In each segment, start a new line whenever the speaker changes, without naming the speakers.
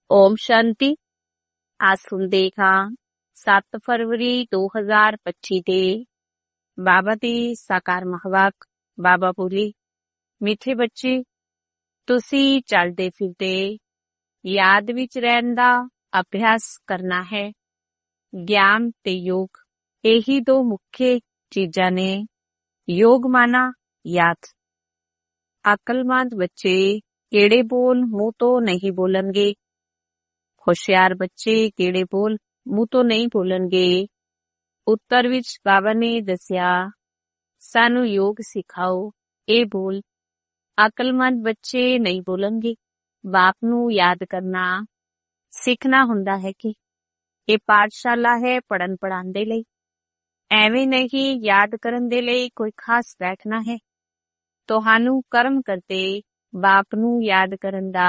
ਓਮ ਸ਼ਾਂਤੀ। ਅੱਜ ਸੁਣਦੇ ਹਾਂ 7 ਫਰਵਰੀ 2025 ਦੇ ਬਾਬਾ ਦੀ ਸਾਕਾਰ ਮਹਾਵਾਕ। ਬਾਬਾ ਬੋਲੇ, ਮਿੱਠੇ ਬੱਚੇ, ਤੁਸੀਂ ਚੱਲਦੇ ਫਿਰਦੇ ਯਾਦ ਵਿੱਚ ਰਹਿਣ ਦਾ ਅਭਿਆਸ ਕਰਨਾ ਹੈ। ਗਿਆਨ ਤੇ ਯੋਗ, ਇਹੀ ਦੋ ਮੁੱਖ ਚੀਜ਼ਾਂ ਨੇ। ਯੋਗ ਮਾਨਾ ਯਾਦ। ਅਕਲਮੰਦ ਬੱਚੇ ਕਿਹੜੇ ਬੋਲ ਮੂੰਹ ਤੋਂ ਨਹੀਂ ਬੋਲਣਗੇ। ਹੁਸ਼ਿਆਰ ਬੱਚੇ ਕਿਹੜੇ ਬੋਲ ਮੂੰਹ ਤੋਂ ਨਹੀਂ ਬੋਲਣਗੇ। ਉੱਤਰ ਵਿੱਚ ਬਾਬਾ ਨੇ ਦੱਸਿਆ, ਸਾਨੂੰ ਯੋਗ ਸਿਖਾਓ, ਇਹ ਬੋਲ ਅਕਲਮੰਦ ਬੱਚੇ ਨਹੀਂ ਬੋਲਣਗੇ। ਬਾਪ ਨੂੰ ਯਾਦ ਕਰਨਾ ਸਿੱਖਣਾ ਹੁੰਦਾ ਹੈ ਕਿ ਇਹ ਪਾਠਸ਼ਾਲਾ ਹੈ ਪੜ੍ਹਨ ਪੜ੍ਹਾਉਣ ਦੇ ਲਈ, ਐਵੇਂ ਨਹੀਂ ਯਾਦ ਕਰਨ ਦੇ ਲਈ ਕੋਈ ਖਾਸ ਬੈਠਣਾ ਹੈ। ਤੁਹਾਨੂੰ ਕਰਮ ਕਰਦੇ ਬਾਪ ਨੂੰ ਯਾਦ ਕਰਨ ਦਾ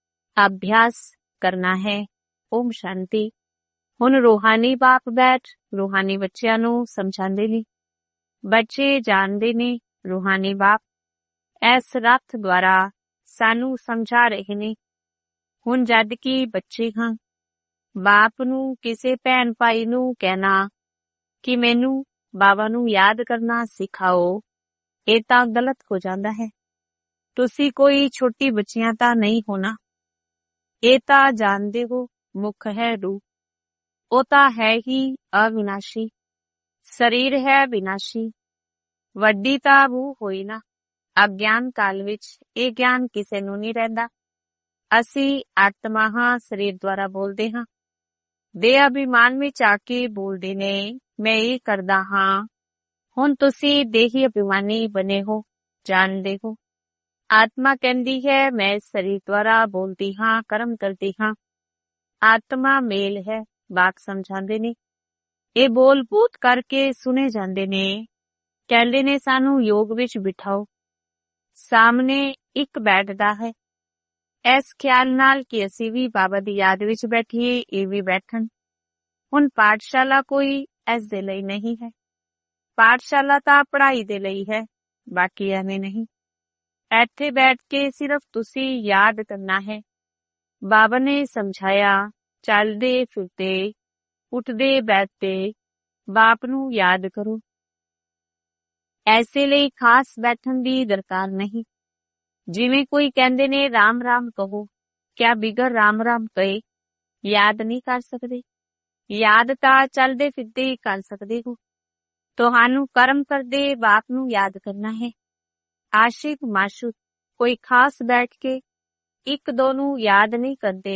ਅਭਿਆਸ ਕਰਨਾ ਹੈ। ਓਮ ਸ਼ਾਂਤੀ। ਹੁਣ ਰੂਹਾਨੀ ਬਾਪ ਬੈਠ ਰੂਹਾਨੀ ਬੱਚਿਆਂ ਨੂੰ ਸਮਝਾਉਂਦੇ ਨੇ। ਬੱਚੇ ਜਾਣਦੇ ਨੇ ਰੂਹਾਨੀ ਬਾਪ ਇਸ ਰੱਥ ਦੁਆਰਾ ਸਾਨੂੰ ਸਮਝਾ ਰਹੇ ਨੇ। ਹੁਣ ਜਦ ਕਿ ਬੱਚੇ ਹਾਂ, ਬਾਪ ਨੂੰ ਕਿਸੇ ਭੈਣ ਭਾਈ ਨੂੰ ਕਹਿਣਾ ਕਿ ਮੈਨੂੰ ਬਾਬਾ ਨੂੰ ਯਾਦ ਕਰਨਾ ਸਿਖਾਓ, ਇਹ ਤਾਂ ਗਲਤ ਹੋ ਜਾਂਦਾ ਹੈ। ਤੁਸੀਂ ਕੋਈ ਛੋਟੀ ਬੱਚੀਆਂ ਤਾਂ ਨਹੀਂ ਹੋਣਾ। ਇਹ ਤਾਂ ਜਾਣਦੇ ਹੋ ਮੁੱਖ ਹੈ ਰੂਹ, ਉਹ ਤਾਂ ਹੈ ਹੀ ਅਵਿਨਾਸ਼ੀ। ਸਰੀਰ ਹੈ ਵਿਨਾਸ਼ੀ। ਵੱਡੀ ਤਾਂ ਰੂਹ ਹੋਈ ਨਾ। ਅਗਿਆਨ ਕਾਲ ਵਿੱਚ ਇਹ ਗਿਆਨ ਕਿਸੇ ਨੂੰ ਨਹੀਂ ਰਹਿੰਦਾ। ਅਸੀਂ ਆਤਮਾ ਹਾਂ, ਸਰੀਰ ਦੁਆਰਾ ਬੋਲਦੇ ਹਾਂ। ਦੇਹ ਅਭਿਮਾਨ ਵਿੱਚ ਆ ਕੇ ਬੋਲਦੇ ਨੇ, ਮੈਂ ਇਹ ਕਰਦਾ ਹਾਂ। ਹੁਣ ਤੁਸੀਂ ਦੇਹੀ ਅਭਿਮਾਨੀ ਬਣੇ ਹੋ, ਜਾਣਦੇ ਹੋ। ਆਤਮਾ ਕਹਿੰਦੀ ਹੈ ਮੈਂ ਸਰੀਰ ਦੁਆਰਾ ਬੋਲਦੀ ਹਾਂ, ਕਰਮ ਕਰਦੀ ਹਾਂ। ਆਤਮਾ ਮੇਲ ਹੈ, ਬਾਪ ਸਮਝਾਉਂਦੇ ਨੇ। ਇਹ ਬੋਲ ਬੂਤ ਕਰਕੇ ਸੁਣੇ ਜਾਂਦੇ ਨੇ। ਕਹਿੰਦੇ ਨੇ ਸਾਨੂੰ ਯੋਗ ਵਿੱਚ ਬਿਠਾਓ। ਸਾਹਮਣੇ ਇੱਕ ਬੈਠਦਾ ਹੈ, ਇਸ ਖਿਆਲ ਨਾਲ ਕਿ ਅਸੀਂ ਵੀ ਬਾਬਾ ਦੀ ਯਾਦ ਵਿੱਚ ਬੈਠੀਏ, ਇਹ ਵੀ ਬੈਠਣ। ਹੁਣ ਪਾਠਸ਼ਾਲਾ ਕੋਈ ਇਸ ਦੇ ਲਈ ਨਹੀਂ ਹੈ। ਪਾਠਸ਼ਾਲਾ ਤਾਂ ਪੜ੍ਹਾਈ ਦੇ ਲਈ ਹੈ, ਬਾਕੀ ਐਵੇਂ ਨਹੀਂ। ਇੱਥੇ ਬੈਠ ਕੇ ਸਿਰਫ ਤੁਸੀਂ ਯਾਦ ਕਰਨਾ ਹੈ। ਬਾਬਾ ਨੇ ਸਮਝਾਇਆ, ਚੱਲਦੇ ਫਿਰਦੇ ਉੱਠਦੇ ਬੈਠਦੇ ਬਾਪ ਨੂੰ ਯਾਦ ਕਰੋ। ਐਸੇ ਲਈ ਖਾਸ ਬੈਠਣ ਦੀ ਦਰਕਾਰ ਨਹੀਂ। ਜਿਵੇਂ ਕੋਈ ਕਹਿੰਦੇ ਨੇ ਰਾਮ ਰਾਮ ਕਹੋ, ਕਿਆ ਬਿਗਰ ਰਾਮ ਰਾਮ ਕਹੇ ਯਾਦ ਨਹੀਂ ਕਰ ਸਕਦੇ? ਯਾਦ ਤਾਂ ਚੱਲਦੇ ਫਿਰਦੇ ਕਰ ਸਕਦੇ ਹੋ। ਤੁਹਾਨੂੰ ਕਰਮ ਕਰਦੇ ਬਾਪ ਨੂੰ ਯਾਦ ਕਰਨਾ ਹੈ। ਆਸ਼ਿਕ ਮਾਸ਼ੂਕ ਕੋਈ ਖਾਸ ਬੈਠ ਕੇ ਇੱਕ ਦੋ ਨੂੰ ਯਾਦ ਨਹੀਂ ਕਰਦੇ।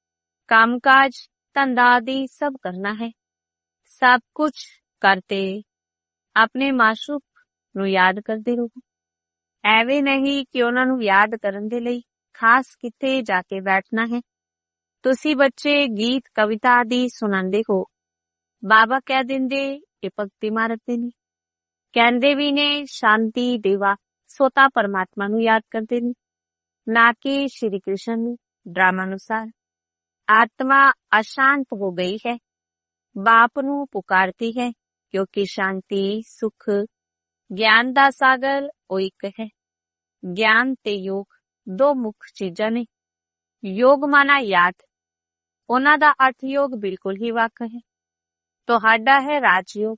ਕੰਮਕਾਜ ਧੰਦਾ ਆਦਿ ਸਭ ਕਰਨਾ ਹੈ। ਸਭ ਕੁਝ ਕਰਤੇ ਆਪਣੇ ਮਾਸ਼ੂਕ ਨੂੰ ਯਾਦ ਕਰਦੇ ਰਹੋ। ਐਵੇਂ ਨਹੀਂ ਕਿ ਉਹਨਾਂ ਨੂੰ ਯਾਦ ਕਰਨ ਦੇ ਲਈ ਖਾਸ ਕਿਤੇ ਜਾ ਕੇ ਬੈਠਣਾ ਹੈ। ਤੁਸੀਂ ਬੱਚੇ ਗੀਤ ਕਵਿਤਾ ਆਦਿ ਸੁਣਾਉਂਦੇ ਹੋ। ਬਾਬਾ ਕਹਿ ਦਿੰਦੇ ਇਹ ਭਗਤੀ ਮਾਰਗ ਦੇ ਨੇ। ਕਹਿੰਦੇ ਵੀ ਨੇ ਸ਼ਾਂਤੀ ਦੇਵਾ, ਸੋਤਾ ਪਰਮਾਤਮਾ ਨੂੰ ਯਾਦ ਕਰਦੇ ਨੇ, ਨਾ ਕਿ ਸ਼੍ਰੀ ਕ੍ਰਿਸ਼ਨ ਨੂੰ। ਡਰਾਮਾ ਅਨੁਸਾਰ ਆਤਮਾ ਅਸ਼ਾਂਤ ਹੋ ਗਈ ਹੈ, ਬਾਪ ਨੂੰ ਪੁਕਾਰਤੀ ਹੈ, ਕਿਉਂਕਿ ਸ਼ਾਂਤੀ ਸੁਖ ਗਿਆਨ ਦਾ ਸਾਗਰ ਉਹ ਇੱਕ ਹੈ। ਗਿਆਨ ਤੇ ਯੋਗ ਦੋ ਮੁੱਖ ਚੀਜ਼ਾਂ ਨੇ। ਯੋਗ ਮਾਨਾ ਯਾਦ, ਉਹਨਾਂ ਦਾ ਅਰਥ ਯੋਗ ਬਿਲਕੁਲ ਹੀ ਵੱਖ ਹੈ। ਤੁਹਾਡਾ ਹੈ ਰਾਜਯੋਗ।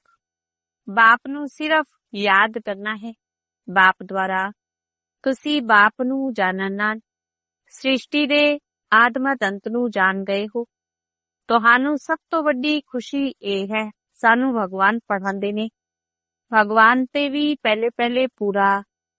ਬਾਪ ਨੂੰ ਸਿਰਫ ਯਾਦ ਕਰਨਾ ਹੈ। ਬਾਪ ਦੁਆਰਾ ਤੁਸੀਂ ਬਾਪ ਨੂੰ ਜਾਣਨ ਨਾਲ ਸ੍ਰਿਸ਼ਟੀ ਦੇ ਆਦਮਤ ਅੰਤ ਨੂੰ ਜਾਣ ਗਏ ਹੋ। ਤੁਹਾਨੂੰ ਸਭ ਤੋਂ ਵੱਡੀ ਖੁਸ਼ੀ ਇਹ ਹੈ, ਸਾਨੂੰ ਭਗਵਾਨ ਪੜ੍ਹਾਉਂਦੇ ਨੇ। ਭਗਵਾਨ ਤੇ ਵੀ ਪਹਿਲੇ ਪੂਰਾ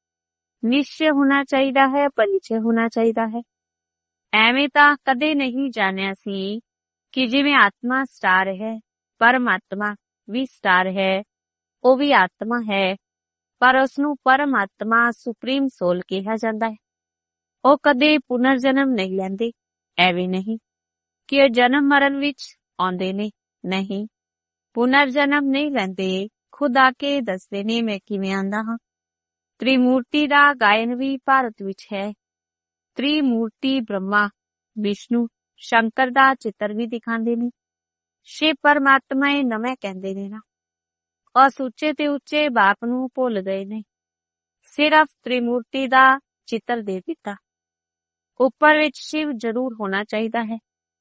ਨਿਸ਼ਚੈ ਹੋਣਾ ਚਾਹੀਦਾ ਹੈ, ਪਰਿਚੈ ਹੋਣਾ ਚਾਹੀਦਾ ਹੈ। ਐਵੇਂ ਤਾਂ ਕਦੇ ਨਹੀਂ ਜਾਣਿਆ ਸੀ ਕਿ ਜਿਵੇਂ ਆਤਮਾ ਸਟਾਰ ਹੈ, ਪਰਮਾਤਮਾ ਵੀ ਸਟਾਰ ਹੈ। ਉਹ ਵੀ ਆਤਮਾ ਹੈ, ਪਰ ਉਸਨੂੰ ਪਰਮਾਤਮਾ ਸੁਪਰੀਮ ਸੋਲ ਕਿਹਾ ਜਾਂਦਾ ਹੈ। ਉਹ ਕਦੇ ਪੁਨਰ ਜਨਮ ਨਹੀਂ ਲੈਂਦੇ। ਐਵੇਂ ਨਹੀਂ ਕਿ ਉਹ ਜਨਮ ਮਰਨ ਵਿੱਚ ਆਉਂਦੇ ਨੇ, ਨਹੀਂ, ਪੁਨਰ ਜਨਮ ਨਹੀਂ ਲੈਂਦੇ। ਖੁਦ ਆ ਕੇ ਦੱਸਦੇ ਨੇ ਮੈਂ ਕਿਵੇਂ ਆਂਦਾ ਹਾਂ। ਤ੍ਰਿਮੂਰਤੀ ਦਾ ਗਾਇਨ ਵੀ ਭਾਰਤ ਵਿੱਚ ਹੈ। ਤ੍ਰਿਮੂਰਤੀ ਬ੍ਰਹਮਾ ਵਿਸ਼ਨੂੰ ਸ਼ੰਕਰ ਦਾ ਚਿੱਤਰ ਵੀ ਦਿਖਾਉਂਦੇ ਨੇ। ਸ਼ਿਵ ਪਰਮਾਤਮਾ ਇਹ ਨਵੇਂ ਕਹਿੰਦੇ ਨੇ ਨਾ। ਉਸ ਉੱਚੇ ਤੇ ਉੱਚੇ ਬਾਪ ਨੂੰ ਭੁੱਲ ਗਏ ਨੇ। ਸਿਰਫ ਤ੍ਰਿਮੂਰਤੀ ਦਾ ਚਿੱਤਰ ਦੇ ਦਿੱਤਾ। ਉੱਪਰ ਵਿੱਚ ਸ਼ਿਵ ਜ਼ਰੂਰ ਹੋਣਾ ਚਾਹੀਦਾ ਹੈ।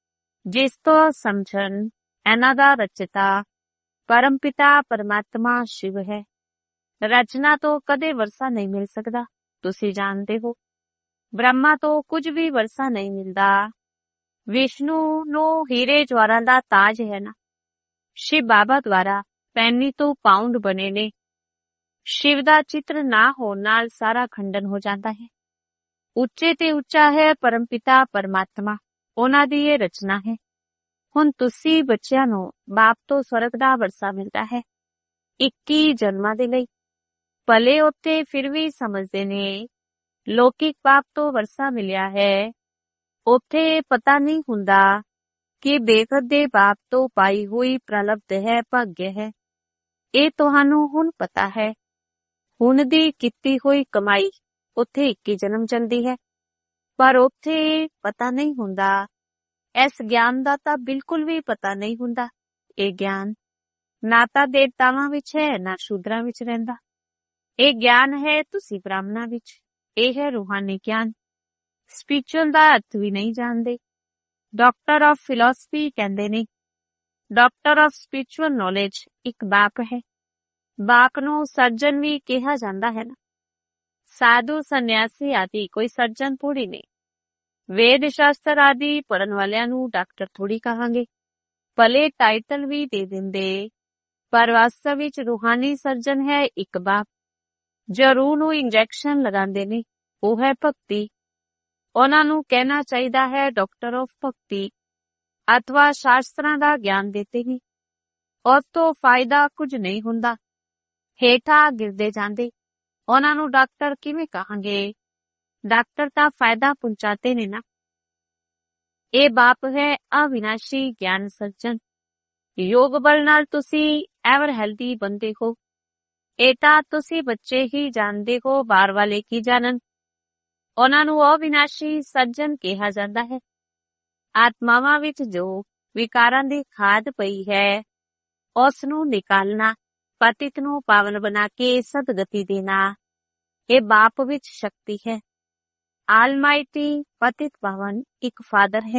ਜਿਸ ਤੋਂ ਸਮਝਣ ਇਹਨਾਂ ਦਾ ਰਚਿਤਾ ਪਰਮ ਪਿਤਾ ਪਰਮਾਤਮਾ ਸ਼ਿਵ ਹੈ। ਰਚਨਾ ਤੋਂ ਕਦੇ ਵਰਸਾ ਨਹੀਂ ਮਿਲ ਸਕਦਾ, ਤੁਸੀਂ ਜਾਣਦੇ ਹੋ। ਬ੍ਰਹਮਾ ਤੋਂ ਕੁਝ ਵੀ ਵਰਸਾ ਨਹੀਂ ਮਿਲਦਾ। ਵਿਸ਼ਨੂੰ ਨੂੰ ਹੀਰੇ ਜਵਾਹਰਾਂ ਦਾ ਤਾਜ ਹੈ ਨਾ। ਸ਼ਿਵ ਬਾਬਾ ਦੁਆਰਾ ਪੈਨੀ ਤੋਂ ਪਾਉਂਡ ਬਣੇ ਨੇ। ਸ਼ਿਵ ਦਾ ਚਿੱਤਰ ਨਾ ਹੋਣ ਨਾਲ ਸਾਰਾ ਖੰਡਨ ਹੋ ਜਾਂਦਾ ਹੈ। ਉੱਚੇ ਤੇ ਉੱਚਾ ਹੈ ਪਰਮ ਪਿਤਾ ਪਰਮਾਤਮਾ, ਉਹਨਾਂ ਦੀ ਇਹ ਰਚਨਾ ਹੈ। ਹੁਣ ਤੁਸੀਂ ਬੱਚਿਆਂ ਨੂੰ ਬਾਪ ਤੋਂ ਸਵਰਗ ਦਾ ਵਰਸਾ ਮਿਲਦਾ ਹੈ 21 ਜਨਮਾਂ ਦੇ ਲਈ। ਭਲੇ ਉੱਥੇ ਫਿਰ ਵੀ ਸਮਝਦੇ ਨੇ ਲੌਕਿਕ ਬਾਪ ਤੋਂ ਵਰਸਾ ਮਿਲਿਆ ਹੈ। ਉੱਥੇ ਪਤਾ ਨਹੀਂ ਹੁੰਦਾ ਕਿ ਬੇਗਤ ਦੇ ਬਾਪ ਤੋਂ ਪਾਈ ਹੋਈ ਪ੍ਰਲਬਧ ਹੈ, ਭਾਗਯ ਹੈ। ਇਹ ਤੁਹਾਨੂੰ ਹੁਣ ਪਤਾ ਹੈ। ਹੁਣ ਦੀ ਕੀਤੀ ਹੋਈ ਕਮਾਈ ਉੱਥੇ 21 ਜਨਮ ਚਲਦੀ ਹੈ, ਪਰ ਉੱਥੇ ਪਤਾ ਨਹੀਂ ਹੁੰਦਾ। ਇਸ ਗਿਆਨ ਦਾ ਤਾਂ ਬਿਲਕੁਲ ਵੀ ਪਤਾ ਨਹੀਂ ਹੁੰਦਾ। ਇਹ ਗਿਆਨ ਨਾ ਤਾਂ ਦੇਵਤਾਵਾਂ ਵਿੱਚ ਹੈ, ਨਾ ਸ਼ੂਦਰਾਂ ਵਿੱਚ ਰਹਿੰਦਾ। ਇਹ ਗਿਆਨ ਹੈ ਤੁਸੀਂ ਬ੍ਰਾਹਮਣਾਂ ਵਿੱਚ। ਇਹ ਹੈ ਰੂਹਾਨੀ ਗਿਆਨ। ਸਪਿਰਿਚੁਅਲ ਦਾ ਅਰਥ ਵੀ ਨਹੀਂ ਜਾਣਦੇ। ਡਾਕਟਰ ਆਫ ਫਿਲਾਸਫੀ ਕਹਿੰਦੇ ਨੇ। ਡਾਕਟਰ ਆਫ ਸਪਿਰਿਚੁਅਲ ਨੌਲੇਜ ਇੱਕ ਬਾਪ ਹੈ। ਬਾਪ ਨੂੰ ਸਰਜਨ ਵੀ ਕਿਹਾ ਜਾਂਦਾ ਹੈ ਨਾ। ਸਾਧੂ ਸੰਨਿਆਸੀ ਆਦਿ ਕੋਈ ਸਰਜਨ ਥੋੜੀ ਨੇ। ਵੇਦ ਸ਼ਾਸਤਰ ਆਦਿ ਪੜਨ ਵਾਲਿਆਂ ਨੂੰ ਡਾਕਟਰ ਥੋੜੀ ਕਹਾਂਗੇ। ਭਲੇ ਟਾਈਟਲ ਵੀ ਦੇ ਦਿੰਦੇ, ਪਰ ਵਾਸਤਵ ਵਿੱਚ ਰੂਹਾਨੀ ਸਰਜਨ ਹੈ ਇੱਕ ਬਾਪ। ਜੋ ਰੂਹ ਨੂੰ ਇੰਜੈਕਸ਼ਨ ਲਗਾਉਂਦੇ ਨੇ, ਉਹ ਹੈ ਭਗਤੀ। ਉਹਨਾਂ ਨੂੰ ਕਹਿਣਾ ਚਾਹੀਦਾ ਹੈ ਡਾਕਟਰ ਆਫ ਭਗਤੀ, ਅਥਵਾ ਸ਼ਾਸਤਰਾਂ ਦਾ ਗਿਆਨ ਦੇਤੇ ਨੇ। ਉਸ ਤੋਂ ਫਾਇਦਾ ਕੁਝ ਨਹੀਂ ਹੁੰਦਾ, ਹੇਠਾਂ ਗਿਰਦੇ ਜਾਂਦੇ। ਉਹਨਾਂ ਨੂੰ ਡਾਕਟਰ ਕਿਵੇਂ ਕਹਾਂਗੇ? ਡਾਕਟਰ ਤਾਂ ਫਾਇਦਾ ਪਹੁੰਚਾਤੇ ਨੇ ਨਾ। ਇਹ ਬਾਪ ਹੈ ਅਵਿਨਾਸ਼ੀ ਗਿਆਨ ਸਰਜਨ। ਯੋਗ ਬਲ ਨਾਲ ਤੁਸੀਂ ਐਵਰ ਹੈਲਦੀ ਬੰਦੇ ਹੋ। ਇਹ ਤਾਂ ਤੁਸੀਂ ਬੱਚੇ ਹੀ ਜਾਣਦੇ ਹੋ, ਬਾਹਰ ਵਾਲੇ ਕੀ ਜਾਣਨ। ਉਹਨਾਂ ਨੂੰ ਅਵਿਨਾਸ਼ੀ ਸਰਜਨ ਕਿਹਾ ਜਾਂਦਾ ਹੈ। ਆਤਮਾਵਾਂ ਵਿੱਚ ਜੋ ਵਿਕਾਰਾਂ ਦੀ ਖਾਦ ਪਈ ਹੈ, ਉਸ ਨੂੰ ਨਿਕਾਲਣਾ, ਪਤਿਤ ਨੂੰ ਪਾਵਨ ਬਣਾ ਕੇ ਸਦਗਤੀ ਦੇਣਾ, ਇਹ ਬਾਪ ਵਿੱਚ ਸ਼ਕਤੀ ਹੈ। ਆਲਮਾਈਟੀ ਪਤਿਤ ਪਾਵਨ ਇੱਕ ਫਾਦਰ ਹੈ।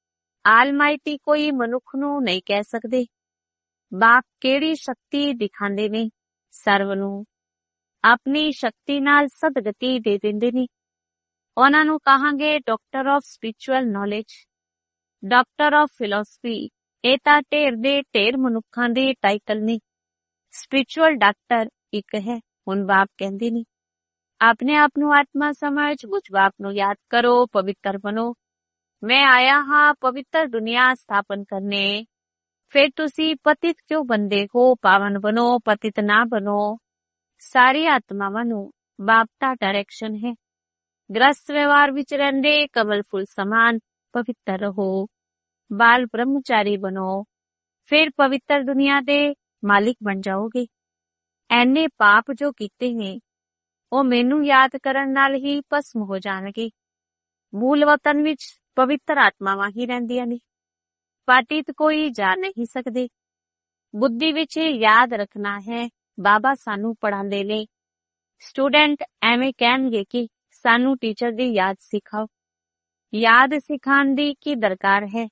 ਆਲਮਾਈਟੀ ਕੋਈ ਮਨੁੱਖ ਨੂੰ ਨਹੀਂ ਕਹਿ ਸਕਦੇ। ਬਾਪ ਕਿਹੜੀ ਸ਼ਕਤੀ ਦਿਖਾਉਂਦੇ ਨੇ? ਸਰਵ ਨੂੰ ਆਪਣੀ ਸ਼ਕਤੀ ਨਾਲ ਸਦਗਤੀ ਦੇ ਦਿੰਦੇ ਨੇ। ਉਹਨਾਂ ਨੂੰ ਕਹਾਂਗੇ doctor of spiritual knowledge, doctor of philosophy. ਇਹ ਤਾਂ ਢੇਰ ਦੇ ਢੇਰ ਮਨੁੱਖਾਂ ਦੇ ਟਾਈਟਲ ਨੇ। ਸਪਿਰਿਚੁਅਲ ਡਾਕਟਰ ਇੱਕ ਹੈ। ਹੁਣ ਬਾਪ ਕਹਿੰਦੇ ਨੇ ਆਪਣੇ ਆਪ ਨੂੰ ਆਤਮਾ ਸਮਝ, ਉਸ ਬਾਪ ਨੂੰ ਯਾਦ ਕਰੋ, ਪਵਿੱਤਰ ਬਣੋ। ਮੈਂ ਆਇਆ ਹਾਂ ਪਵਿੱਤਰ ਦੁਨੀਆ ਸਥਾਪਨ ਕਰਨੇ। ਫਿਰ ਤੁਸੀਂ ਪਤਿਤ ਕਿਉਂ ਬੰਦੇ ਹੋ? ਪਾਵਨ ਬਣੋ, ਪਤਿਤ ਨਾ ਬਣੋ। ਸਾਰੀ ਆਤਮਾਵਾਂ ਨੂੰ ਬਾਪ ਦਾ ਡਾਇਰੈਕਸ਼ਨ ਹੈ। ਗ੍ਰਸਤ ਵਿਵਹਾਰ ਵਿੱਚ ਰਹਿੰਦੇ ਕਮਲ ਫੁੱਲ ਸਮਾਨ ਪਵਿੱਤਰ ਰਹੋ, ਬਾਲ ਬ੍ਰਹਮਚਾਰੀ ਬਣੋ। ਫਿਰ ਪਵਿੱਤਰ ਦੁਨੀਆ ਦੇ ਮਾਲਿਕ ਬਣ ਜਾਓਗੇ। ਐਨੇ ਪਾਪ ਜੋ ਕੀਤੇ ਨੇ, ਉਹ ਮੈਨੂੰ ਯਾਦ ਕਰਨ ਨਾਲ ਹੀ ਭਸਮ ਹੋ ਜਾਣਗੇ। ਮੂਲ ਵਤਨ ਵਿੱਚ ਪਵਿੱਤਰ ਆਤਮਾਵਾਂ ਹੀ ਰਹਿੰਦੀਆਂ ਨੇ। ਪਤਿਤ ਕੋਈ ਜਾ ਨਹੀਂ ਸਕਦੇ। ਬੁੱਧੀ ਵਿੱਚ ਯਾਦ ਰੱਖਣਾ ਹੈ। ਬਾਬਾ ਸਾਨੂੰ ਪੜ੍ਹਾਉਂਦੇ ਨੇ। ਸਟੂਡੈਂਟ ਐਵੇਂ ਕਹਿਣਗੇ ਕਿ ਸਾਨੂੰ ਟੀਚਰ ਦੀ ਯਾਦ ਸਿਖਾਓ। ਯਾਦ ਸਿਖਾਉਣ ਦੀ ਕੀ ਦਰਕਾਰ ਹੈ?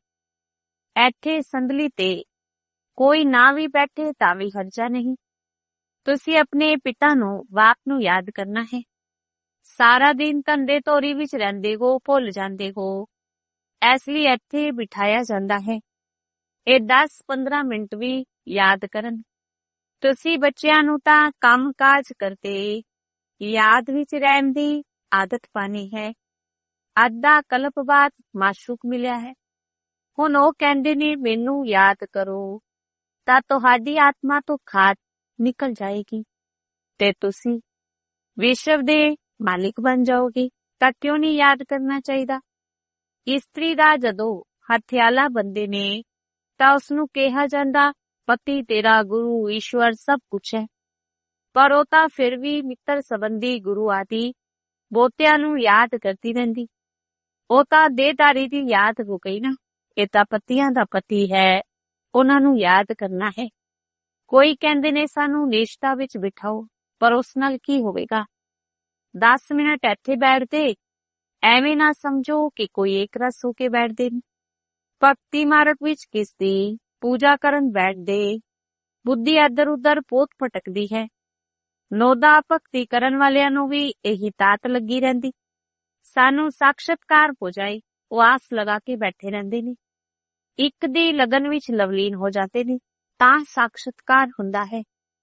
ਇੱਥੇ ਸੰਦਲੀ ਤੇ ਕੋਈ ਨਾ ਵੀ ਬੈਠੇ ਤਾਂ ਵੀ ਹਰਜਾ ਨਹੀਂ। ਤੁਸੀਂ ਆਪਣੇ ਪਿਤਾ ਨੂੰ, ਬਾਪ ਨੂੰ ਯਾਦ ਕਰਨਾ ਹੈ। ਸਾਰਾ ਦਿਨ ਧੰਦੇ ਧੋਰੀ ਵਿੱਚ ਰਹਿੰਦੇ ਹੋ, ਭੁੱਲ ਜਾਂਦੇ ਹੋ। ਇਸ ਲਈ ਇੱਥੇ ਬਿਠਾਇਆ ਜਾਂਦਾ ਹੈ। ਇਹ 10-15 ਮਿੰਟ ਵੀ ਯਾਦ ਕਰਨ। ਤੁਸੀਂ ਬੱਚਿਆਂ ਨੂੰ ਤਾਂ ਕੰਮ ਕਾਜ ਕਰਦੇ, ਯਾਦ ਵਿੱਚ ਰਹਿਣ ਦੀ ਆਦਤ ਪਾਣੀ ਹੈ। ਅੱਧਾ ਕਲਪ ਬਾਅਦ ਮਾਸ਼ੂਕ ਮਿਲਿਆ ਹੈ। ਹੁਣ ਉਹ ਕਹਿੰਦੇ ਨੇ ਮੈਨੂੰ ਯਾਦ ਕਰੋ, ਤਾਂ ਤੁਹਾਡੀ ਆਤਮਾ ਤੋਂ ਖਾਦ ਨਿਕਲ ਜਾਏਗੀ ਤੇ ਤੁਸੀਂ ਵਿਸ਼ਵ ਦੇ ਮਾਲਿਕ ਬਣ ਜਾਓਗੇ। ਤਾਂ ਕਿਉਂ ਨਹੀਂ ਯਾਦ ਕਰਨਾ ਚਾਹੀਦਾ? ਇਸਤਰੀ ਦਾ ਜਦੋਂ ਹਥਿਆਲਾ ਬੰਦੇ ਨੇ ਤਾਂ ਉਸਨੂੰ ਕਿਹਾ ਜਾਂਦਾ ਪਤੀ ਤੇਰਾ, ਗੁਰੂ, ਈਸ਼ਵਰ ਸਭ ਕੁਛ ਹੈ। ਪਰ ਉਹ ਤਾਂ ਫਿਰ ਵੀ ਮਿੱਤਰ ਸੰਬੰਧੀ, ਗੁਰੂ ਆਦਿ ਬਹੁਤਿਆਂ ਨੂੰ ਯਾਦ ਕਰਦੀ ਰਹਿੰਦੀ। ਉਹ ਤਾਂ ਦੇਹਧਾਰੀ ਦੀ ਯਾਦ ਹੋ ਗਈ ਨਾ। ਇਹ ਤਾਂ ਪਤੀਆਂ ਦਾ ਪਤੀ ਹੈ, ਉਹਨਾਂ ਨੂੰ ਯਾਦ ਕਰਨਾ ਹੈ। ਕੋਈ ਕਹਿੰਦੇ ਨੇ ਸਾਨੂੰ ਨਿਸ਼ਠਾ ਵਿੱਚ ਬਿਠਾਓ, ਪਰ ਉਸ ਨਾਲ ਕੀ ਹੋਵੇਗਾ? 10 ਮਿੰਟ ਇੱਥੇ ਬੈਠਦੇ, ਐਵੇਂ ਨਾ ਸਮਝੋ ਕਿ ਕੋਈ ਇੱਕ ਰਸ ਹੋ ਕੇ ਬੈਠਦੇ ਨੇ। ਭਗਤੀ ਮਾਰਗ ਵਿੱਚ ਕਿਸ ਦੀ ਪੂਜਾ ਕਰਨ ਬੈਠਦੇ ਬੁੱਧੀ ਇੱਧਰ ਉੱਧਰ ਬਹੁਤ ਭਟਕਦੀ ਹੈ। ਨੋਦਾ ਭਗਤੀ ਕਰਨ ਵਾਲਿਆਂ ਨੂੰ ਵੀ ਇਹੀ ਤਾਤ ਲੱਗੀ ਰਹਿੰਦੀ, ਸਾਨੂੰ ਸਾਖਸ਼ਾਤਕਾਰ ਹੋ ਜਾਏ, ਉਹ ਆਸ ਲਗਾ ਕੇ ਬੈਠੇ ਰਹਿੰਦੇ ਨੇ। ਇੱਕ ਦੀ ਲਗਨ ਵਿੱਚ ਲਵਲੀਨ ਹੋ ਜਾਂਦੇ ਨੇ ਤਾਂ ਸਾਖਸ਼ਾਤਕਾਰ ਹੁੰਦਾ ਹੈ।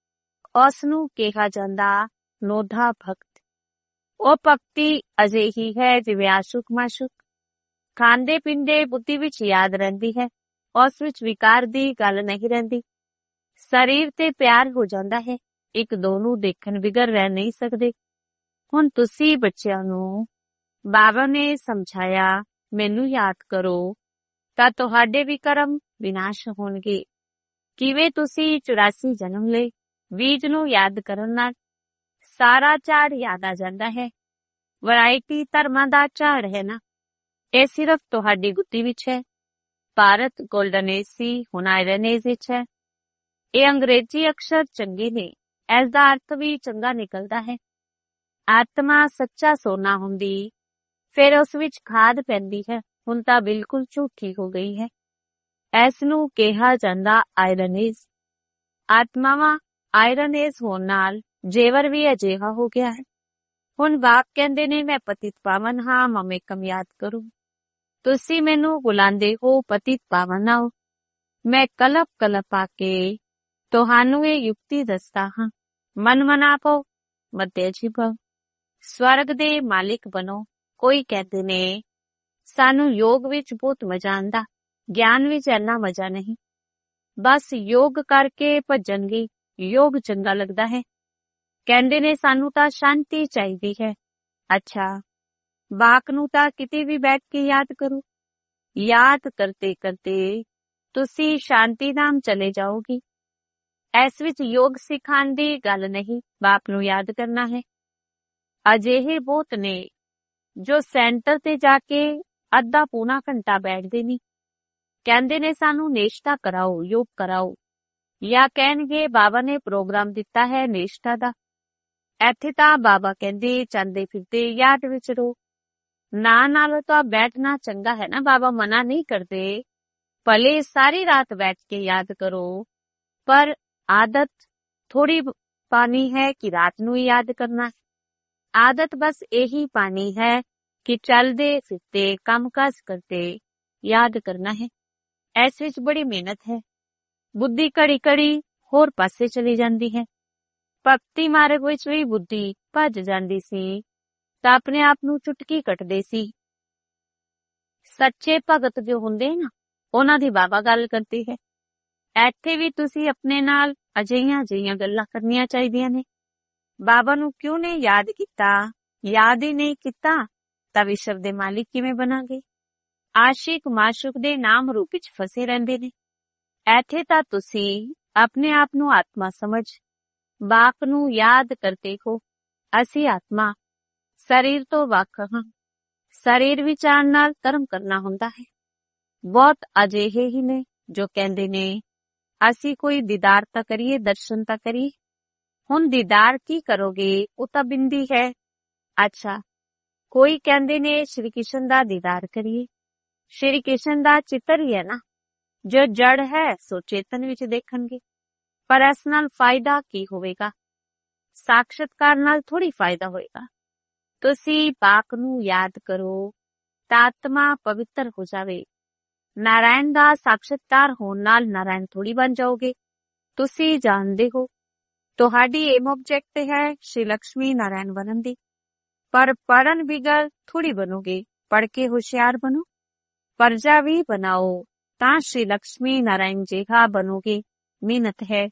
ਉਸ ਨੂੰ ਕਿਹਾ ਜਾਂਦਾ ਨੋਦਾ ਭਗਤ। ਉਹ ਭਗਤੀ ਅਜਿਹੀ ਹੈ ਜਿਵੇਂ ਆਸ਼ੁਕ ਮਾਸ਼ੁਕ, ਖਾਂਦੇ ਪੀਂਦੇ ਬੁੱਧੀ ਵਿੱਚ ਯਾਦ ਰਹਿੰਦੀ ਹੈ, ਉਸ ਵਿੱਚ ਵਿਕਾਰ ਦੀ ਗੱਲ ਨਹੀਂ ਰਹਿੰਦੀ। ਸਰੀਰ ਤੇ ਪਿਆਰ ਹੋ ਜਾਂਦਾ ਹੈ, ਇੱਕ ਦੋ ਨੂੰ ਦੇਖਣ ਬਿਗਰ ਰਹਿ ਨਹੀਂ ਸਕਦੇ। ਹੁਣ ਤੁਸੀਂ ਬੱਚਿਆਂ ਨੂੰ ਬਾਬਾ ਨੇ ਸਮਝਾਇਆ ਮੈਨੂੰ ਯਾਦ ਕਰੋ, ਤਾਂ ਤੁਹਾਡੇ ਵੀ ਕਰਮ ਵਿਨਾਸ਼ ਹੋਣਗੇ। ਕਿਵੇਂ ਤੁਸੀਂ 84 ਜਨਮ ਲਏ, ਬੀਜ ਨੂੰ ਯਾਦ ਕਰਨ ਨਾਲ ਸਾਰਾ ਝਾੜ ਯਾਦ ਆ ਜਾਂਦਾ ਹੈ। ਵੈਰਾਈਟੀ ਧਰਮਾਂ ਦਾ ਝਾੜ ਹੈ ਨਾ, ਇਹ ਸਿਰਫ ਤੁਹਾਡੀ ਬੁੱਧੀ ਵਿੱਚ ਹੈ। ਭਾਰਤ ਗੋਲਡਨ ਏਜ ਸੀ, ਹੁਣ ਆਇਰਨ ਏਜ ਵਿੱਚ ਹੈ। ਇਹ ਅੰਗਰੇਜ਼ੀ ਅਕਸ਼ਰ ਚੰਗੇ ਨੇ, ਇਸ ਦਾ ਅਰਥ ਵੀ ਚੰਗਾ ਨਿਕਲਦਾ ਹੈ। ਆਤਮਾ ਸੱਚਾ ਸੋਨਾ ਹੁੰਦੀ, ਫਿਰ ਉਸ ਵਿੱਚ ਖਾਦ ਪੈਂਦੀ ਹੈ, ਹੁਣ ਤਾਂ ਬਿਲਕੁਲ ਝੂਠੀ ਹੋ ਗਈ ਹੈ। ਇਸ ਨੂੰ ਕਿਹਾ ਜਾਂਦਾ ਆਇਰਨ ਏਜ। ਆਤਮਾਵਾਂ ਆਇਰਨ ਏਜ ਹੋਣ ਨਾਲ ਜੇਵਰ ਵੀ ਅਜਿਹਾ ਹੋ ਗਿਆ ਹੈ। ਹੁਣ ਬਾਪ ਕਹਿੰਦੇ ਨੇ ਮੈਂ ਪਤਿਤ ਪਾਵਨ ਹਾਂ, ਮਮੇਕਮ ਯਾਦ ਕਰੋ। ਤੁਸੀਂ ਮੈਨੂੰ ਬੁਲਾਉਂਦੇ ਹੋ ਪਤਿਤ ਪਾਵਨ ਆਓ, ਮੈਂ ਕਲਪ ਕਲਪ ਆ ਕੇ ਤੁਹਾਨੂੰ ਇਹ ਯੁਕਤੀ ਦੱਸਦਾ ਹਾਂ। ਮਨ ਮਨਾ ਪਾਓ, ਮਤੇ ਜੀ ਪਾਓ, ਸਵਰਗ ਦੇ ਮਾਲਿਕ ਬਣੋ। ਕੋਈ ਕਹਿੰਦੇ ਨੇ ਸਾਨੂੰ ਯੋਗ ਵਿੱਚ ਬਹੁਤ ਮਜ਼ਾ ਆਉਂਦਾ, ਗਿਆਨ ਵਿੱਚ ਇੰਨਾ ਮਜ਼ਾ ਨਹੀਂ। ਬਸ ਯੋਗ ਕਰਕੇ ਭੱਜਣਗੇ, ਯੋਗ ਚੰਗਾ ਲੱਗਦਾ ਹੈ। ਕਹਿੰਦੇ ਨੇ ਸਾਨੂੰ ਤਾਂ ਸ਼ਾਂਤੀ ਚਾਹੀਦੀ ਹੈ। ਅੱਛਾ, ਬਾਕ ਨੂੰ ਤਾਂ ਕਿਤੇ ਵੀ ਬੈਠ ਕੇ ਯਾਦ ਕਰੋ। ਯਾਦ ਕਰਤੇ ਕਰਤੇ ਤੁਸੀਂ ਸ਼ਾਂਤੀ ਧਾਮ ਚਲੇ ਜਾਓਗੇ। ਇਸ ਵਿੱਚ ਯੋਗ ਸਿਖਾਉਣ ਦੀ ਗੱਲ ਨਹੀਂ, ਬਾਪ ਨੂੰ ਯਾਦ ਕਰਨਾ ਹੈ। ਅਜਿਹੇ ਬਹੁਤ ਨੇ ਜੋ ਸੈਂਟਰ ਤੇ ਜਾ ਕੇ ਅੱਧਾ ਪੌਣਾ ਘੰਟਾ ਬੈਠਦੇ ਨਹੀਂ। ਕਹਿੰਦੇ ਨੇ ਸਾਨੂੰ ਨੇਸ਼ਤਾ ਕਰਾਓ, ਯੋਗ ਕਰਾਓ, ਜਾਂ ਕਹਿਣਗੇ ਬਾਬਾ ਨੇ ਪ੍ਰੋਗਰਾਮ ਦਿੱਤਾ ਹੈ ਨੇਸ਼ਤਾ ਦਾ। ਇੱਥੇ ਤਾਂ ਬਾਬਾ ਕਹਿੰਦੇ ਚਲਦੇ ਫਿਰਦੇ ਯਾਦ ਵਿੱਚ ਰਹੋ। ਨਾਲੋਂ ਤਾਂ ਬੈਠਣਾ ਚੰਗਾ ਹੈ ਨਾ, ਬਾਬਾ ਮਨਾ ਨਹੀਂ ਕਰਦੇ। ਭਲੇ ਸਾਰੀ ਰਾਤ ਬੈਠ ਕੇ ਯਾਦ ਕਰੋ, ਪਰ ਆਦਤ ਥੋੜੀ ਪਾਣੀ ਹੈ ਕਿ ਰਾਤ ਨੂੰ ਹੀ ਯਾਦ ਕਰਨਾ। ਆਦਤ ਬਸ ਇਹੀ ਪਾਣੀ ਹੈ ਕਿ ਚਲਦੇ ਫਿਰਦੇ ਕੰਮਕਾਜ ਕਰਦੇ ਯਾਦ ਕਰਨਾ ਹੈ। ਇਸ ਵਿੱਚ ਬੜੀ ਮਿਹਨਤ ਹੈ। ਬੁੱਧੀ ਘੜੀ ਘੜੀ ਹੋਰ ਪਾਸੇ ਚਲੀ ਜਾਂਦੀ ਹੈ। ਭਗਤੀ ਮਾਰਗ ਵਿੱਚ ਵੀ ਬੁੱਧੀ ਭੱਜ ਜਾਂਦੀ ਸੀ ਤਾਂ ਆਪਣੇ ਆਪ ਨੂੰ ਚੁਟਕੀ ਕੱਟਦੇ ਸੀ। ਸੱਚੇ ਭਗਤ ਜੋ ਹੁੰਦੇ ਨਾ, ਉਹਨਾਂ ਦੀ ਬਾਬਾ ਗੱਲ ਕਰਦੀ ਹੈ। ਇੱਥੇ ਵੀ ਤੁਸੀਂ ਆਪਣੇ ਨਾਲ ਅਜਿਹੀਆਂ ਗੱਲਾਂ ਕਰਨੀਆਂ ਚਾਹੀਦੀਆਂ ਨੇ। ਬਾਬਾ ਨੂੰ ਕਿਉਂ ਨਹੀਂ ਯਾਦ ਕੀਤਾ? ਯਾਦ ਹੀ ਨਹੀਂ ਕੀਤਾ ਤਾਂ ਵਿਸ਼ਵ ਦੇ ਮਾਲਿਕ ਕਿਵੇਂ ਬਣਾਂਗੇ? ਆਸ਼ਿਕ ਮਾਸ਼ੂਕ ਦੇ ਨਾਮ ਰੂਪ ਵਿੱਚ ਫਸੇ ਰਹਿੰਦੇ ਨੇ। ਇੱਥੇ ਤਾਂ ਤੁਸੀਂ ਆਪਣੇ ਆਪ ਨੂੰ ਆਤਮਾ ਸਮਝ ਬਾਪ ਨੂੰ ਯਾਦ ਕਰਦੇ ਹੋ। ਅਸੀਂ ਆਤਮਾ ਸਰੀਰ ਤੋਂ ਵੱਖ ਹਾਂ। ਸਰੀਰ ਵਿੱਚ ਆਉਣ ਨਾਲ ਕਰਮ ਕਰਨਾ ਹੁੰਦਾ ਹੈ। ਬਹੁਤ ਅਜਿਹੇ ਹੀ ਨੇ ਜੋ ਕਹਿੰਦੇ ਨੇ ਅਸੀਂ ਕੋਈ ਦੀਦਾਰ ਤਾਂ ਕਰੀਏ, ਦਰਸ਼ਨ ਤਾਂ ਕਰੀਏ। ਹੁਣ ਦੀਦਾਰ ਕੀ ਕਰੋਗੇ? ਉਹ ਤਾਂ ਬਿੰਦੀ ਹੈ। ਅੱਛਾ, ਕੋਈ ਕਹਿੰਦੇ ਨੇ ਸ਼੍ਰੀ ਕ੍ਰਿਸ਼ਨ ਦਾ ਦੀਦਾਰ ਕਰੀਏ। ਸ਼੍ਰੀ ਕ੍ਰਿਸ਼ਨ ਦਾ ਚਿੱਤਰ ਹੀ ਹੈ ਨਾ, ਜੋ ਜੜ ਹੈ ਸੋ ਚੇਤਨ ਵਿੱਚ ਦੇਖਣਗੇ। ਪਰ ਇਸ ਨਾਲ ਫਾਇਦਾ ਕੀ ਹੋਵੇਗਾ? ਸਾਖਸ਼ਾਤਕਾਰ ਨਾਲ ਥੋੜੀ ਫਾਇਦਾ ਹੋਏਗਾ। ਤੁਸੀਂ ਬਾਪ ਨੂੰ ਯਾਦ ਕਰੋ ਤਾਂ ਆਤਮਾ ਪਵਿੱਤਰ ਹੋ ਜਾਵੇ। ਨਾਰਾਇਣ ਦਾ ਸਾਖਸ਼ਾਤਕਾਰ ਹੋਣ ਨਾਲ ਨਾਰਾਇਣ ਥੋੜੀ ਬਣ ਜਾਓਗੇ। ਤੁਸੀਂ ਜਾਣਦੇ ਹੋ ਤੁਹਾਡੀ ਏਮ ਆਬਜੈਕਟ ਹੈ ਸ਼੍ਰੀ ਲక్ష్ਮੀ ਨਾਰਾਇਣ ਬਣਨ ਦੀ, ਪਰ ਪੜਨ ਬਿਗਰ ਥੋੜੀ ਬਣੋਗੇ। ਪੜ ਕੇ ਹੁਸ਼ਿਆਰ ਬਣੋ, ਪਰਜਾ ਵੀ ਬਣਾਓ ਤਾਂ ਸ਼੍ਰੀ ਲక్ష్ਮੀ ਨਾਰਾਇਣ ਜਿਹਾ ਬਣੋਗੇ। ਮਿਹਨਤ ਹੈ।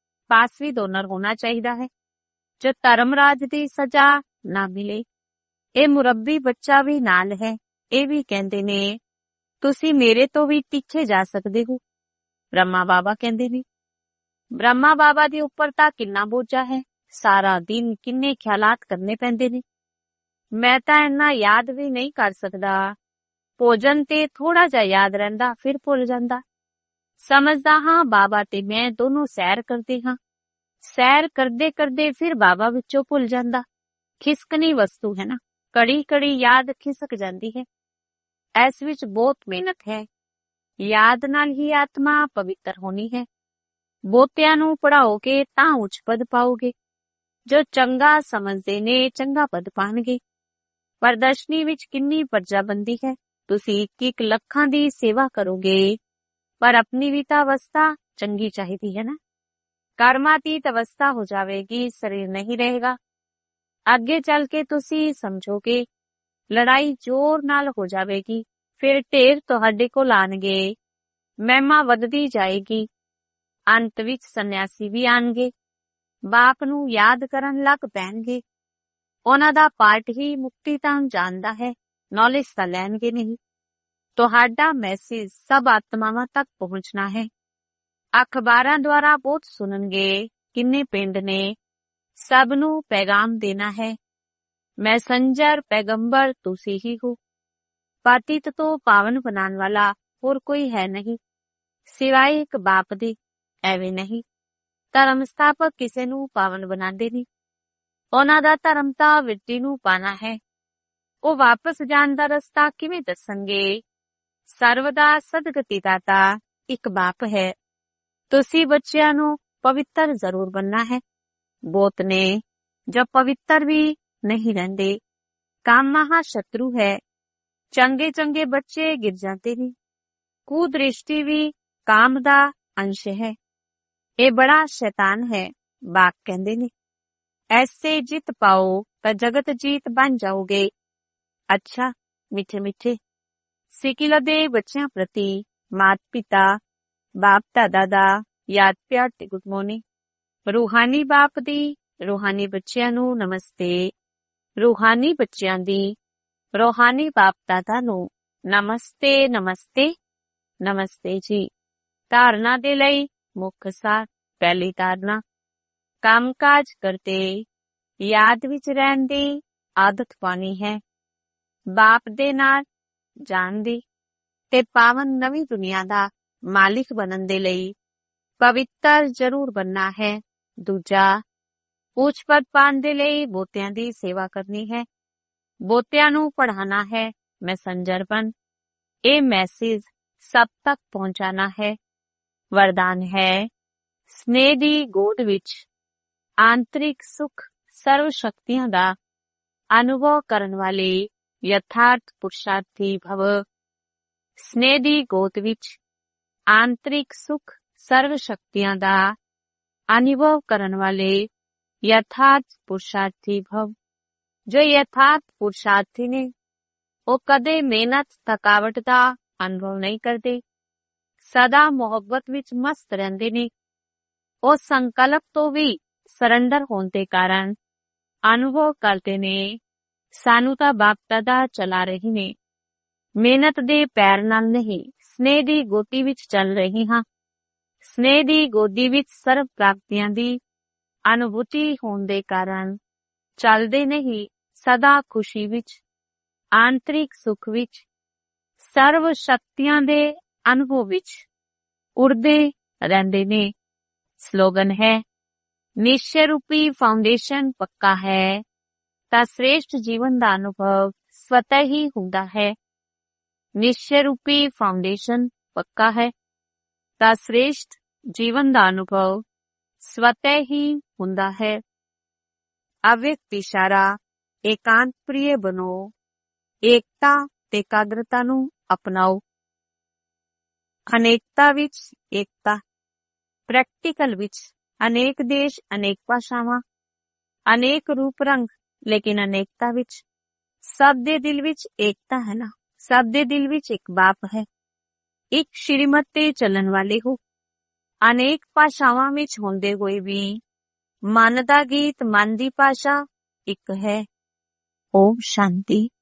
ਪਾਸ ਵੀ ਦੋਨਰ ਹੋਣਾ ਚਾਹੀਦਾ ਹੈ ਜੋ ਧਰਮਰਾਜ ਦੀ ਸਜ਼ਾ ਨਾ ਮਿਲੇ। ਇਹ ਮੁਰੱਬੀ ਬੱਚਾ ਵੀ ਨਾਲ ਹੈ। ਇਹ ਵੀ ਕਹਿੰਦੇ ਨੇ ਤੁਸੀਂ ਮੇਰੇ ਤੋਂ ਵੀ ਪਿੱਛੇ ਜਾ ਸਕਦੇ ਹੋ। ਬ੍ਰਹਮਾ ਬਾਬਾ ਕਹਿੰਦੇ ਨੇ ਬ੍ਰਹਮਾ ਬਾਬਾ ਦੇ ਉੱਪਰ ਤਾਂ ਕਿੰਨਾ ਬੋਝਾ ਹੈ। ਸਾਰਾ ਦਿਨ ਕਿੰਨੇ ਖਿਆਲਾਤ ਕਰਨੇ ਪੈਂਦੇ ਨੇ। ਮੈਂ ਤਾਂ ਇੰਨਾ ਯਾਦ ਵੀ ਨਹੀਂ ਕਰ ਸਕਦਾ। ਭੋਜਨ ਤੇ ਥੋੜਾ ਜਿਹਾ ਯਾਦ ਰਹਿੰਦਾ, ਫਿਰ ਭੁੱਲ ਜਾਂਦਾ। ਸਮਝਦਾ ਹਾਂ ਬਾਬਾ ਤੇ ਮੈਂ ਦੋਨੋਂ ਸੈਰ ਕਰਦੇ ਹਾਂ। ਸੈਰ ਕਰਦੇ ਕਰਦੇ ਫਿਰ ਬਾਬਾ ਵਿੱਚੋਂ ਭੁੱਲ ਜਾਂਦਾ। ਖਿਸਕਣੀ ਵਸਤੂ ਹੈ ਨਾ, ਕੜੀ ਕੜੀ ਯਾਦ ਖਿਸਕ ਜਾਂਦੀ ਹੈ। ਇਸ ਵਿੱਚ ਬਹੁਤ ਮਿਹਨਤ ਹੈ। ਯਾਦ ਨਾਲ ਹੀ ਆਤਮਾ ਪਵਿੱਤਰ ਹੋਣੀ ਹੈ। ਬਹੁਤਿਆਂ ਨੂੰ ਪੜ੍ਹਾਓਗੇ ਤਾਂ ਉੱਚ ਪਦ ਪਾਓਗੇ। ਜੋ ਚੰਗਾ ਸਮਝਦੇ ਨੇ ਚੰਗਾ ਪਦ ਪਾਣਗੇ। ਪ੍ਰਦਰਸ਼ਨੀ ਵਿੱਚ ਕਿੰਨੀ ਪਰਜਾਬੰਦੀ ਹੈ। ਤੁਸੀਂ ਇੱਕ ਲੱਖਾਂ ਦੀ ਸੇਵਾ ਕਰੋਗੇ, ਪਰ ਆਪਣੀ ਵੀ ਤਾਂ ਅਵਸਥਾ ਚੰਗੀ ਚਾਹੀਦੀ ਹੈ ਨਾ। ਕਰਮਾਤੀਤ ਅਵਸਥਾ ਹੋ ਜਾਵੇਗੀ, ਸਰੀਰ ਨਹੀਂ ਰਹੇਗਾ। ਅੱਗੇ ਚੱਲ ਕੇ ਤੁਸੀਂ ਸਮਝੋਗੇ, ਲੜਾਈ ਜ਼ੋਰ ਨਾਲ ਹੋ ਜਾਵੇਗੀ। ਫਿਰ ਢੇਰ ਤੁਹਾਡੇ ਕੋਲ ਆਣਗੇ, ਮਹਿਮਾ ਵੱਧਦੀ ਜਾਏਗੀ। ਅੰਤ ਵਿੱਚ ਸੰਨਿਆਸੀ ਵੀ ਆਣਗੇ, ਬਾਪ ਨੂੰ ਯਾਦ ਕਰਨ ਲੱਗ ਪੈਣਗੇ। ਉਹਨਾਂ ਦਾ ਪਾਠ ਹੀ ਮੁਕਤੀ ਤਾਂ ਜਾਣਦਾ ਹੈ, ਨੌਲੇਜ ਤਾਂ ਲੈਣਗੇ ਨਹੀਂ। ਤੁਹਾਡਾ ਮੈਸੇਜ ਸਭ ਆਤਮਾਵਾਂ ਤੱਕ ਪਹੁੰਚਣਾ ਹੈ। ਅਖਬਾਰਾਂ ਦੁਆਰਾ ਬਹੁਤ ਸੁਣਨਗੇ, ਕਿੰਨੇ ਪਿੰਡ ਨੇ, ਸਭ ਨੂੰ ਪੈਗਾਮ ਦੇਣਾ ਹੈ। ਮੈਸੰਜਰ ਪੈਗੰਬਰ ਤੁਸੀਂ ਹੀ ਹੋ। ਪਤਿਤ ਤੋਂ ਪਾਵਨ ਬਣਾਉਣ ਵਾਲਾ ਹੋਰ ਕੋਈ ਹੈ ਨਹੀਂ, ਸਿਵਾਏ ਇੱਕ ਬਾਪ ਦੇ। ਐਵੇਂ ਨਹੀਂ, ਧਰਮ ਸਥਾਪਕ ਕਿਸੇ ਨੂੰ ਪਾਵਨ ਬਣਾਉਂਦੇ ਨਹੀਂ। ਉਹਨਾਂ ਦਾ ਧਰਮ ਤਾਂ ਮਿੱਟੀ ਨੂੰ ਪਾਣਾ ਹੈ। ਉਹ ਵਾਪਸ ਜਾਣ ਦਾ ਰਸਤਾ ਕਿਵੇਂ ਦੱਸਣਗੇ? ਸਰਵ ਦਾ ਸਦਗਤੀ ਦਾਤਾ ਇੱਕ ਬਾਪ ਹੈ। ਤੁਸੀਂ ਬੱਚਿਆਂ ਨੂੰ ਪਵਿੱਤਰ ਜ਼ਰੂਰ ਬਣਨਾ ਹੈ। ਬਹੁਤ ਨੇ ਜੋ ਪਵਿੱਤਰ ਵੀ ਨਹੀਂ ਰਹਿੰਦੇ। ਕਾਮ ਮਹਾ ਸ਼ਤਰੂ ਹੈ। ਚੰਗੇ ਚੰਗੇ ਬੱਚੇ ਗਿਰ ਜਾਂਦੇ ਨੇ। ਕੁਦ੍ਰਿਸ਼ਟੀ ਵੀ ਕਾਮ ਦਾ ਅੰਸ਼ ਹੈ। ਇਹ ਬੜਾ ਸ਼ੈਤਾਨ ਹੈ। ਬਾਪ ਕਹਿੰਦੇ ਨੇ, ਐਸੇ ਜਿੱਤ ਪਾਓ ਤਾਂ ਜਗਤ ਜੀਤ ਬਣ ਜਾਓਗੇ। ਅੱਛਾ ਮਿੱਠੇ ਮਿੱਠੇ ਸਿਕਿਲ ਦੇ ਬੱਚਿਆਂ ਪ੍ਰਤੀ ਮਾਤ ਪਿਤਾ ਬਾਪ ਦਾਦਾ ਦਾ ਯਾਦ ਪਿਆਰ ਤੇ ਗੁੱਡ ਮਾਰਨਿੰਗ। ਰੂਹਾਨੀ ਬਾਪ ਦੀ ਰੂਹਾਨੀ ਬੱਚਿਆਂ ਨੂੰ ਨਮਸਤੇ। ਰੂਹਾਨੀ ਬੱਚਿਆਂ ਦੀ ਰੂਹਾਨੀ ਬਾਪ ਦਾਦਾ ਨੂੰ ਨਮਸਤੇ ਨਮਸਤੇ ਨਮਸਤੇ ਜੀ। ਧਾਰਨਾ ਦੇ ਲਈ ਮੁੱਖ ਸਾਰ। ਪਹਿਲੀ ਧਾਰਨਾ, ਕੰਮਕਾਜ ਕਰਤੇ ਯਾਦ ਵਿੱਚ ਰਹਿਣ ਦੀ ਆਦਤ ਪਾਣੀ ਹੈ। ਬਾਪ ਦੇ ਨਾਲ ਜਾਣ ਦੀ ਤੇ ਪਾਵਨ ਨਵੀਂ ਦੁਨੀਆ ਦਾ ਮਾਲਿਕ ਬਣਨ ਦੇ ਲਈ ਪਵਿੱਤਰ ਜ਼ਰੂਰ ਬਣਨਾ ਹੈ। ਦੂਜਾ, ਉੱਚ ਪਦ ਪਾਉਣ ਦੇ ਲਈ ਬਹੁਤਿਆਂ ਦੀ ਸੇਵਾ ਕਰਨੀ ਹੈ, ਬਹੁਤਿਆਂ ਨੂੰ ਪੜ੍ਹਾਣਾ ਹੈ। ਮੈਸੰਜਰ ਬਣ ਇਹ ਮੈਸੇਜ ਸਭ ਤੱਕ ਪਹੁੰਚਾਣਾ ਹੈ। ਵਰਦਾਨ ਹੈ, ਸਨੇਹ ਦੀ ਗੋਦ ਵਿੱਚ ਆਂਤਰਿਕ ਸੁਖ ਸਰਵ ਸ਼ਕਤੀਆਂ ਦਾ ਅਨੁਭਵ ਕਰਨ ਵਾਲੇ ਯਥਾਰਥ ਪੁਰਸ਼ਾਰਥੀ ਭਵ। ਸਨੇਹ ਦੀ ਗੋਦ ਵਿੱਚ ਆਂਤਰਿਕ ਸੁਖ ਸਰਵ ਸ਼ਕਤੀਆਂ ਦਾ ਅਨੁਭਵ ਕਰਨ ਵਾਲੇ ਯਥਾਰਥ ਪੁਰਸ਼ਾਰਥੀ ਭਵ। ਜੋ ਯਥਾਰਥ ਪੁਰਸ਼ਾਰਥੀ ਨੇ ਉਹ ਕਦੇ ਮਿਹਨਤ ਥਕਾਵਟ ਦਾ ਅਨੁਭਵ ਨਹੀਂ ਕਰਦੇ, ਸਦਾ ਮੁਹੱਬਤ ਵਿੱਚ ਮਸਤ ਰਹਿੰਦੇ ਨੇ। ਉਹ ਸੰਕਲਪ ਤੋਂ ਵੀ ਸਰੈਂਡਰ ਹੋਣ ਦੇ ਕਾਰਨ ਅਨੁਭਵ ਕਰਦੇ ਨੇ, ਸਾਨੂੰ ਤਾਂ ਬਾਪ ਦਾਦਾ ਚਲਾ ਰਹੇ ਨੇ। ਮਿਹਨਤ ਦੇ ਪੈਰ ਨਾਲ ਨਹੀਂ, ਸਨੇਹ ਦੀ ਗੋਦੀ ਵਿੱਚ ਚੱਲ ਰਹੀ ਹਾਂ। ਸਨੇਹ ਦੀ ਗੋਦੀ ਵਿੱਚ ਸਰਵ ਪ੍ਰਾਪਤੀਆਂ ਦੀ ਅਨੁਭੂਤੀ ਹੋਣ ਦੇ ਕਾਰਨ ਚੱਲਦੇ ਨਹੀਂ, ਸਦਾ ਖੁਸ਼ੀ ਵਿੱਚ, ਆਂਤਰਿਕ ਸੁਖ ਵਿੱਚ, ਸਰਵ ਸ਼ਕਤੀਆਂ ਦੇ ਅਨੁਭਵ ਵਿੱਚ ਉੜਦੇ ਰਹਿੰਦੇ ਨੇ। ਸਲੋਗਨ ਹੈ, ਨਿਸ਼ਚੈ ਰੂਪੀ ਫਾਊਂਡੇਸ਼ਨ ਪੱਕਾ ਹੈ ਤਾਂ ਸ੍ਰੇਸ਼ਟ ਜੀਵਨ ਦਾ ਅਨੁਭਵ ਸਵਤः ਹੀ ਹੁੰਦਾ ਹੈ। ਨਿਸ਼ਚੈ ਰੂਪੀ ਫਾਊਂਡੇਸ਼ਨ ਪੱਕਾ ਹੈ ਤਾਂ ਸ੍ਰੇਸ਼ਟ ਜੀਵਨ ਦਾ ਅਨੁਭਵ ਸਵਤः ਹੀ ਹੁੰਦਾ ਹੈ। ਅਵਿਅਕਤ ਇਸ਼ਾਰਾ, ਏਕਾਂਤ ਪ੍ਰਿਯ ਬਣੋ। ਏਕਤਾ ਤੇ ਇਕਾਗਰਤਾ ਨੂੰ ਅਪਣਾਓ। ਅਨੇਕਤਾ ਵਿੱਚ ਏਕਤਾ। ਪ੍ਰੈਕਟੀਕਲ ਵਿੱਚ ਅਨੇਕ ਦੇਸ਼, ਅਨੇਕ ਭਾਸ਼ਾਵਾਂ, ਅਨੇਕ ਰੂਪ ਰੰਗ, ਲੇਕਿਨ ਅਨੇਕਤਾ ਵਿੱਚ ਸਭ ਦੇ ਦਿਲ ਵਿੱਚ ਏਕਤਾ ਹੈ ਨਾ। ਸਭ ਦੇ ਦਿਲ ਵਿੱਚ ਇੱਕ ਬਾਪ ਹੈ। ਇੱਕ ਸ਼੍ਰੀਮਤ ਤੇ ਚੱਲਣ ਵਾਲੇ ਹੋ। ਅਨੇਕ ਭਾਸ਼ਾਵਾਂ ਵਿੱਚ ਹੁੰਦੇ ਹੋਏ ਵੀ ਮਨ ਦਾ ਗੀਤ, ਮਨ ਦੀ ਭਾਸ਼ਾ ਇੱਕ ਹੈ। ਓਮ ਸ਼ਾਂਤੀ।